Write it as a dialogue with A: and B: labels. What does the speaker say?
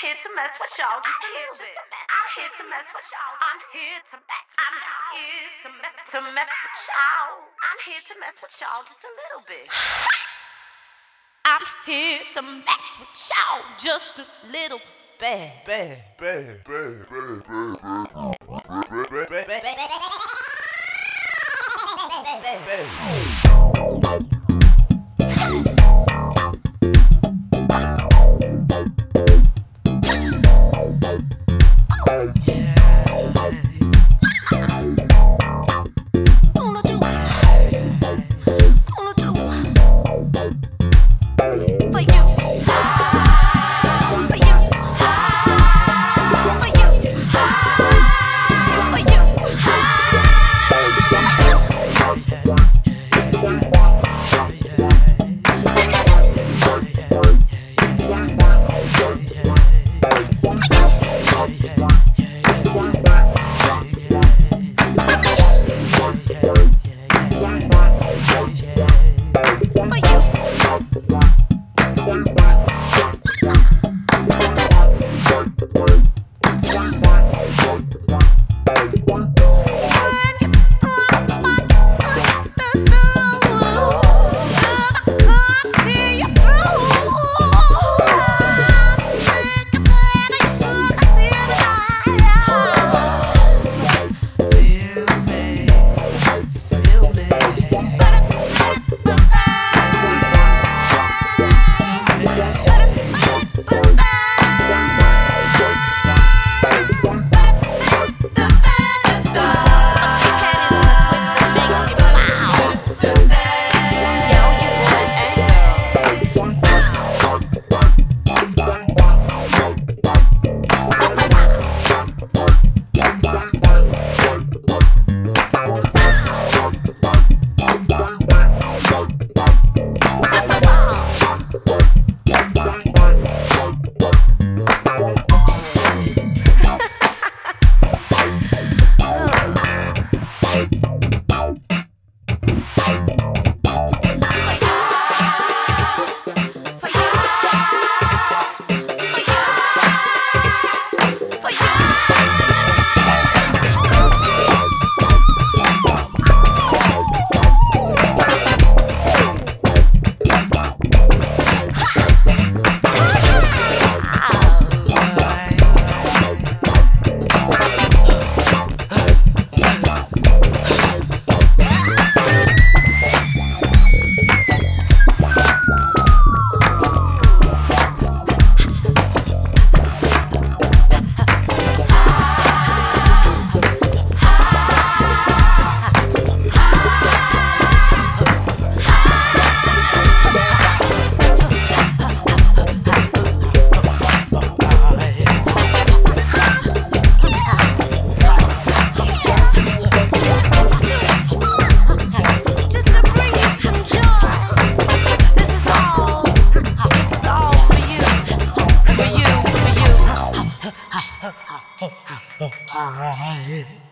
A: here to mess with y'all just a little bit. I'm here to mess with y'all. I'm here to mess with y'all. I'm here to mess with y'all just a little bit. I'm here to mess with y'all just a little bit.
B: Alright.